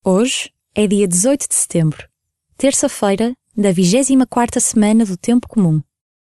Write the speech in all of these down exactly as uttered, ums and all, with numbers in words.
Hoje é dia dezoito de setembro, terça-feira da vigésima quarta semana do Tempo Comum.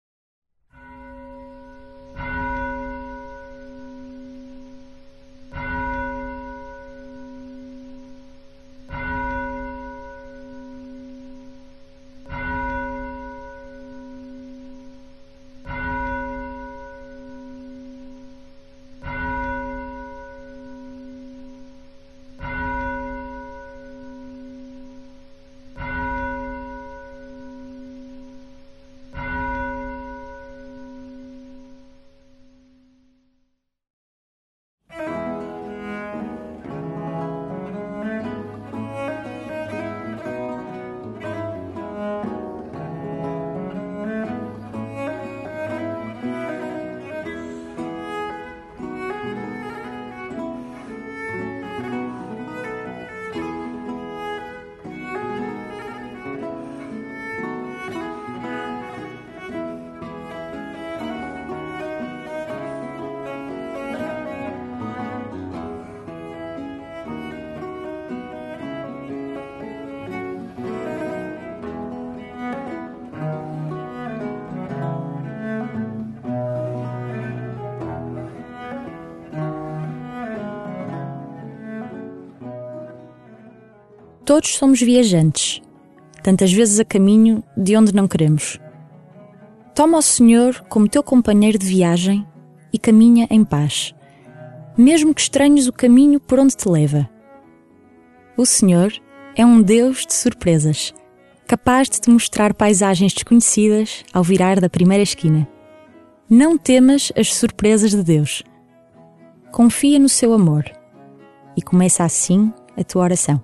Todos somos viajantes, tantas vezes a caminho de onde não queremos. Toma o Senhor como teu companheiro de viagem e caminha em paz, mesmo que estranhes o caminho por onde te leva. O Senhor é um Deus de surpresas, capaz de te mostrar paisagens desconhecidas ao virar da primeira esquina. Não temas as surpresas de Deus. Confia no seu amor e começa assim a tua oração.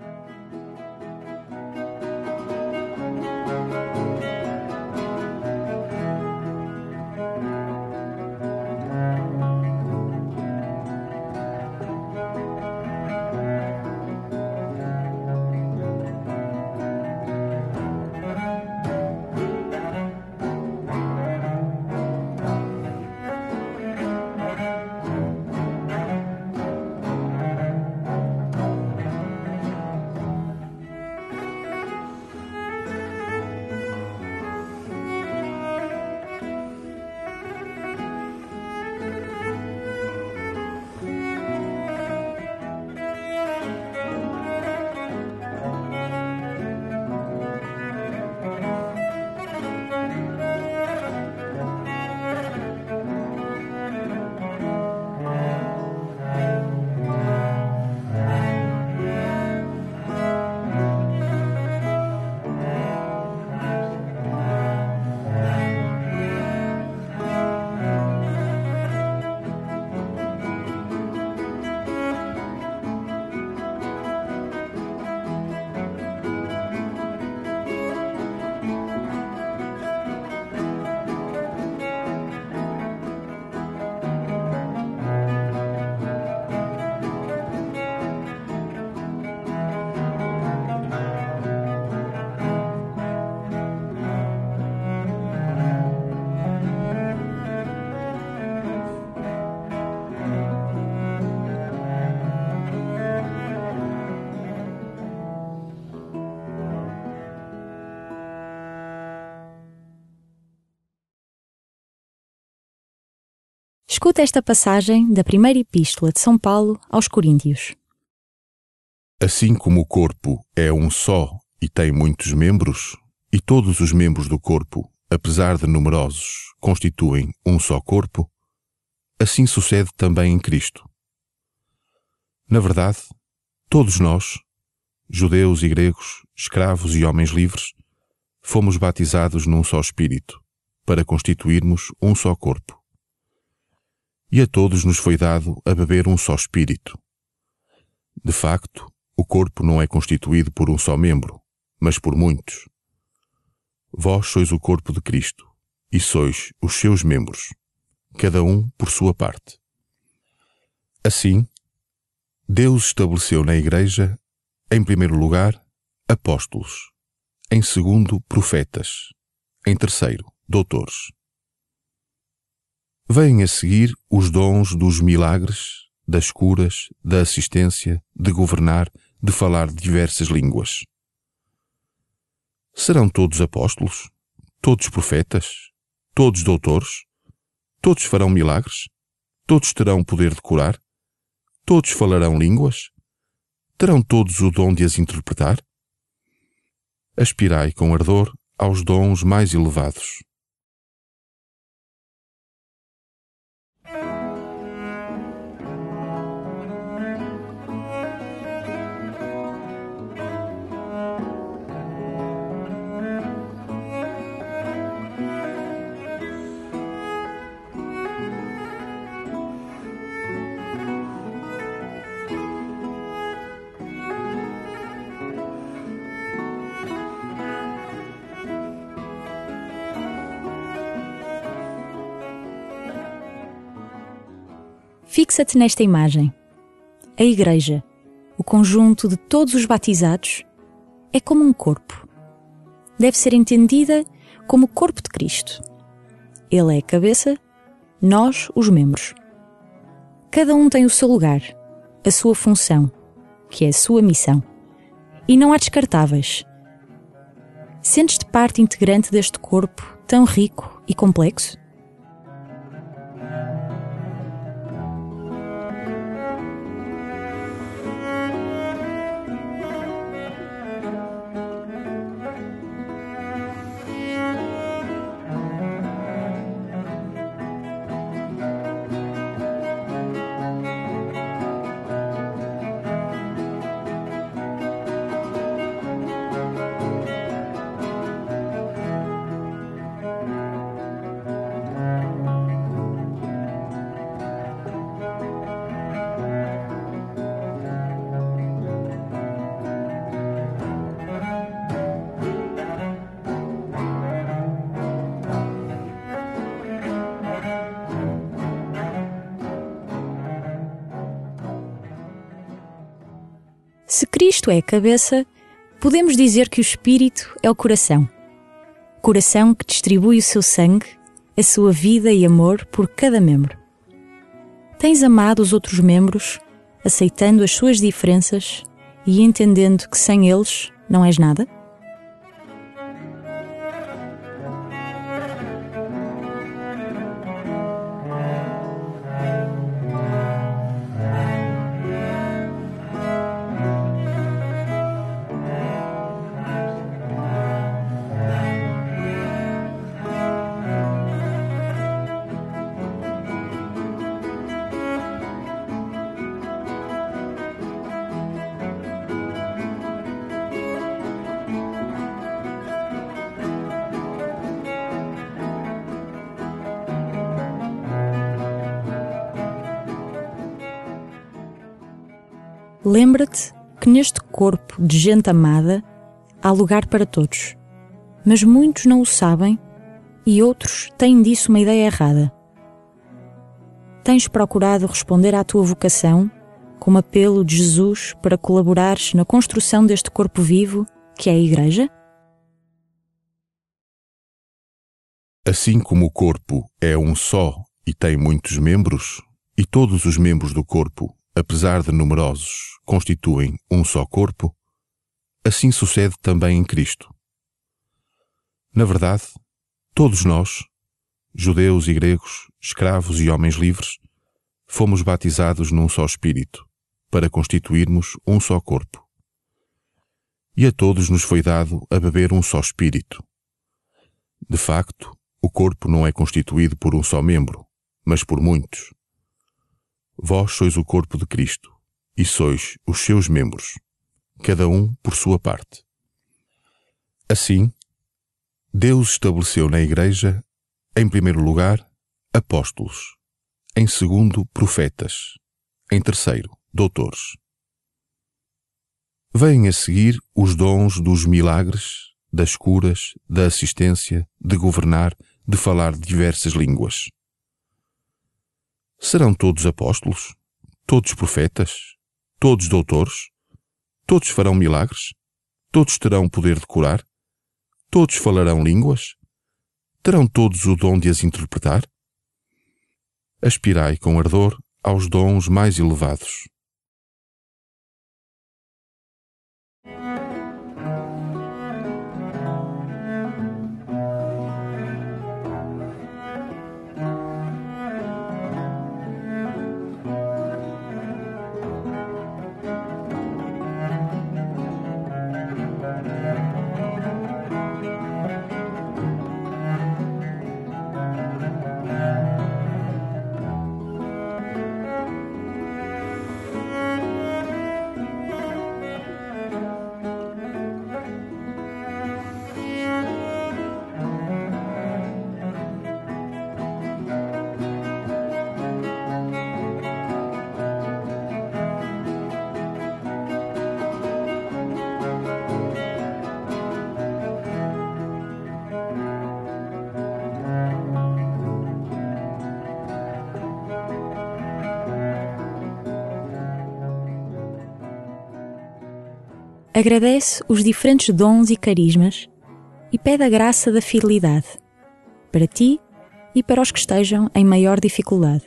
Escuta esta passagem da primeira epístola de São Paulo aos Coríntios. Assim como o corpo é um só e tem muitos membros, e todos os membros do corpo, apesar de numerosos, constituem um só corpo, assim sucede também em Cristo. Na verdade, todos nós, judeus e gregos, escravos e homens livres, fomos batizados num só Espírito, para constituirmos um só corpo. E a todos nos foi dado a beber um só Espírito. De facto, o corpo não é constituído por um só membro, mas por muitos. Vós sois o corpo de Cristo, e sois os seus membros, cada um por sua parte. Assim, Deus estabeleceu na Igreja, em primeiro lugar, apóstolos, em segundo, profetas, em terceiro, doutores. Vêm a seguir os dons dos milagres, das curas, da assistência, de governar, de falar diversas línguas. Serão todos apóstolos? Todos profetas? Todos doutores? Todos farão milagres? Todos terão poder de curar? Todos falarão línguas? Terão todos o dom de as interpretar? Aspirai com ardor aos dons mais elevados. Fixa-te nesta imagem. A Igreja, o conjunto de todos os batizados, é como um corpo. Deve ser entendida como o corpo de Cristo. Ele é a cabeça, nós os membros. Cada um tem o seu lugar, a sua função, que é a sua missão. E não há descartáveis. Sentes-te parte integrante deste corpo tão rico e complexo? Se Cristo é a cabeça, podemos dizer que o Espírito é o coração. Coração que distribui o seu sangue, a sua vida e amor por cada membro. Tens amado os outros membros, aceitando as suas diferenças e entendendo que sem eles não és nada? Lembra-te que neste corpo de gente amada há lugar para todos, mas muitos não o sabem e outros têm disso uma ideia errada. Tens procurado responder à tua vocação como apelo de Jesus para colaborares na construção deste corpo vivo que é a Igreja? Assim como o corpo é um só e tem muitos membros, e todos os membros do corpo, apesar de numerosos, constituem um só corpo, assim sucede também em Cristo. Na verdade, todos nós, judeus e gregos, escravos e homens livres, fomos batizados num só Espírito, para constituirmos um só corpo. E a todos nos foi dado a beber um só Espírito. De facto, o corpo não é constituído por um só membro, mas por muitos. Vós sois o corpo de Cristo, e sois os seus membros, cada um por sua parte. Assim, Deus estabeleceu na Igreja, em primeiro lugar, apóstolos, em segundo, profetas, em terceiro, doutores. Vêm a seguir os dons dos milagres, das curas, da assistência, de governar, de falar diversas línguas. Serão todos apóstolos? Todos profetas? Todos doutores? Todos farão milagres? Todos terão poder de curar? Todos falarão línguas? Terão todos o dom de as interpretar? Aspirai com ardor aos dons mais elevados. agradece os diferentes dons e carismas e pede a graça da fidelidade, para ti e para os que estejam em maior dificuldade.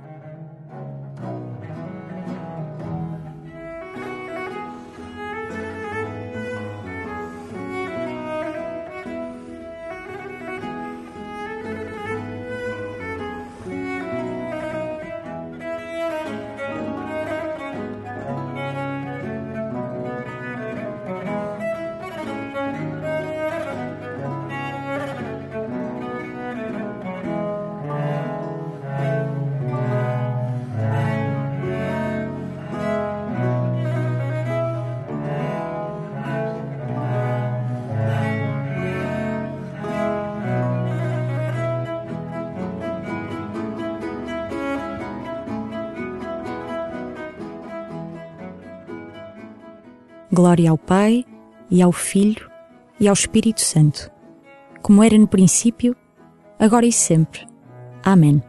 Glória ao Pai, e ao Filho, e ao Espírito Santo, como era no princípio, agora e sempre. Amém.